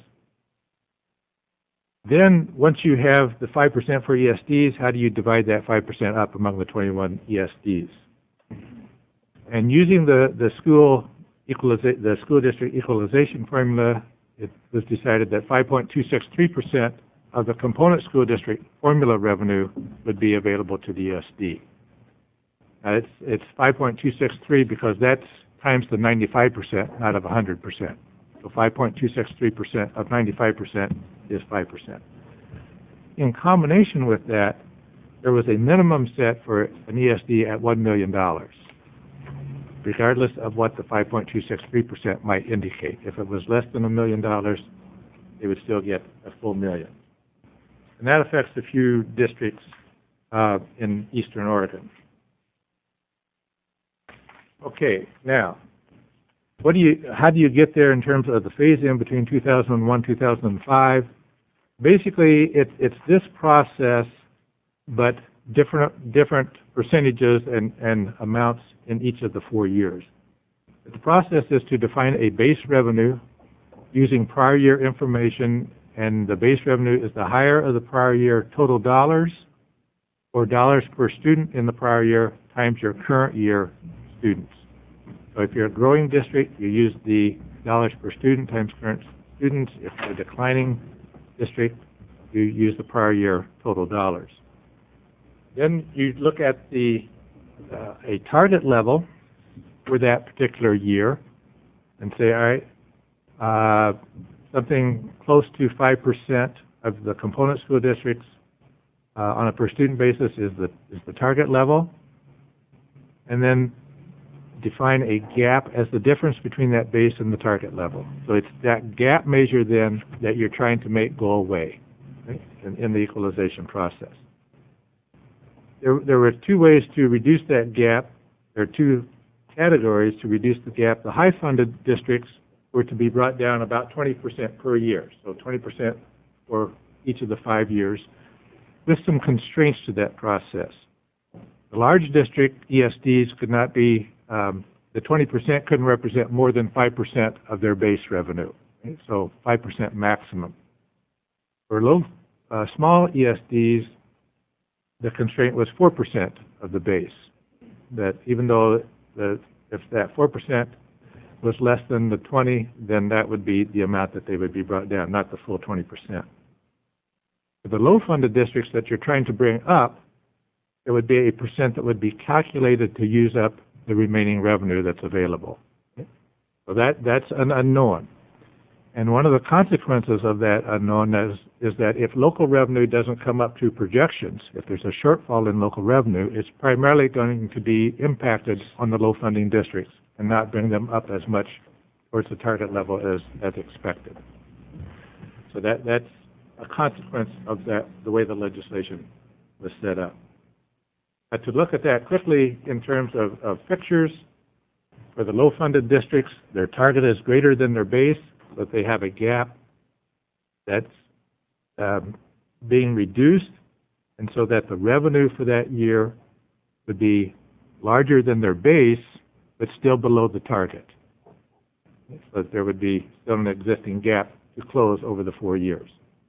Then, once you have the 5% for ESDs, how do you divide that 5% up among the 21 ESDs? And using the school district equalization formula, it was decided that 5.263% of the component school district formula revenue would be available to the ESD. Now, it's 5.263 because that's times the 95%, not of 100%. So 5.263% of 95% is 5%. In combination with that, there was a minimum set for an ESD at $1 million, regardless of what the 5.263% might indicate. If it was less than $1 million, they would still get a full million. And that affects a few districts in eastern Oregon. Okay, now, how do you get there in terms of the phase-in between 2001 and 2005? Basically, it's this process, but different percentages and amounts in each of the 4 years. The process is to define a base revenue using prior year information, and the base revenue is the higher of the prior year total dollars or dollars per student in the prior year times your current year students. So if you're a growing district, you use the dollars per student times current students. If you're a declining district, you use the prior year total dollars. Then you look at a target level for that particular year and say, all right, something close to 5% of the component school districts on a per student basis is the target level, and then define a gap as the difference between that base and the target level. So it's that gap measure then that you're trying to make go away, right, in the equalization process. There were 2 ways to reduce that gap. There are 2 categories to reduce the gap. The high-funded districts were to be brought down about 20% per year, so 20% for each of the 5 years, with some constraints to that process. The large district ESDs could not be, the 20% couldn't represent more than 5% of their base revenue, right? So 5% maximum. For small ESDs, the constraint was 4% of the base. That even though if that 4% was less than the 20, then that would be the amount that they would be brought down, not the full 20%. For the low-funded districts that you're trying to bring up, there would be a percent that would be calculated to use up the remaining revenue that's available. So that's an unknown. And one of the consequences of that unknown is that if local revenue doesn't come up to projections, if there's a shortfall in local revenue, it's primarily going to be impacted on the low funding districts and not bring them up as much towards the target level as expected. So that's a consequence of the way the legislation was set up. To look at that quickly in terms of pictures, for the low-funded districts, their target is greater than their base, but they have a gap that's being reduced, and so that the revenue for that year would be larger than their base, but still below the target. So that there would be still an existing gap to close over the 4 years.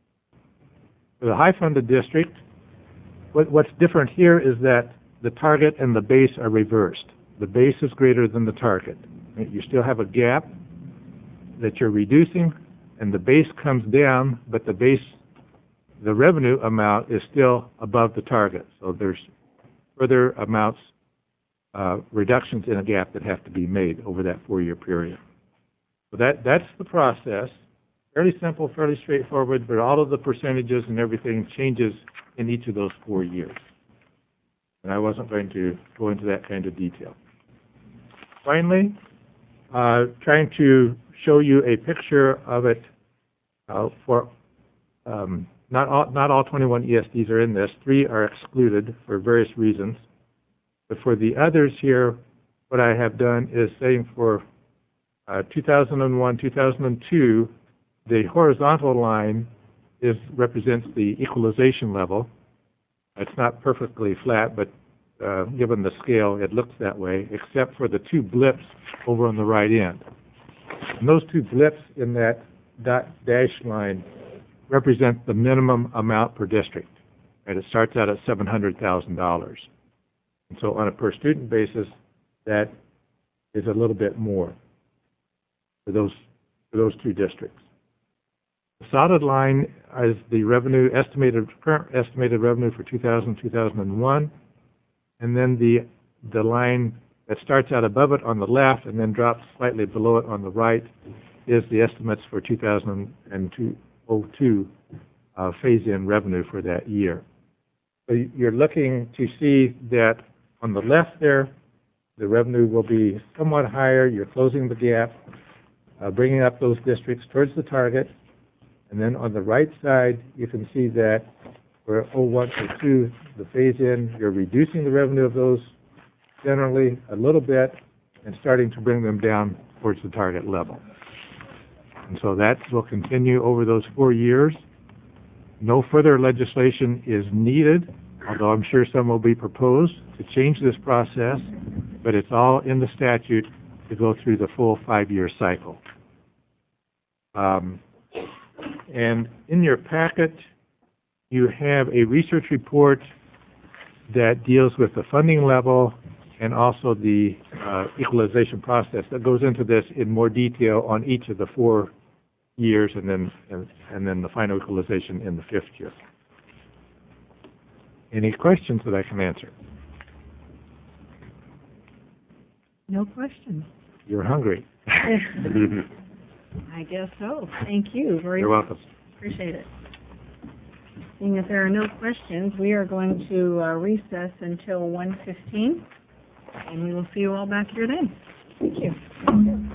For the high-funded district, what's different here is that the target and the base are reversed. The base is greater than the target. You still have a gap that you're reducing, and the base comes down, but the revenue amount is still above the target. So there's further amounts, reductions in a gap that have to be made over that 4-year period. So that's the process. fairly simple, fairly straightforward, but all of the percentages and everything changes in each of those 4 years. And I wasn't going to go into that kind of detail. Finally, trying to show you a picture of it for not all 21 ESDs are in this. 3 are excluded for various reasons. But for the others here, what I have done is saying for 2001, 2002, the horizontal line represents the equalization level. It's not perfectly flat, but given the scale, it looks that way, except for the 2 blips over on the right end. And those 2 blips in that dash line represent the minimum amount per district. And it starts out at $700,000. And so on a per student basis, that is a little bit more for those 2 districts. The solid line is the current estimated revenue for 2000, 2001, and then the line that starts out above it on the left and then drops slightly below it on the right is the estimates for 2002 phase-in revenue for that year. So you're looking to see that on the left there, the revenue will be somewhat higher. You're closing the gap, bringing up those districts towards the target. And then on the right side, you can see that for 01 to 02, the phase-in, you're reducing the revenue of those generally a little bit and starting to bring them down towards the target level. And so that will continue over those 4 years. No further legislation is needed, although I'm sure some will be proposed to change this process, but it's all in the statute to go through the full 5-year cycle. And in your packet, you have a research report that deals with the funding level and also the equalization process that goes into this in more detail on each of the 4 years and then the final equalization in the 5th year. Any questions that I can answer? No questions. You're hungry. I guess so. Thank you very You're much. welcome. Appreciate it. Seeing that there are no questions, we are going to recess until 1:15, and we will see you all back here then. Thank you.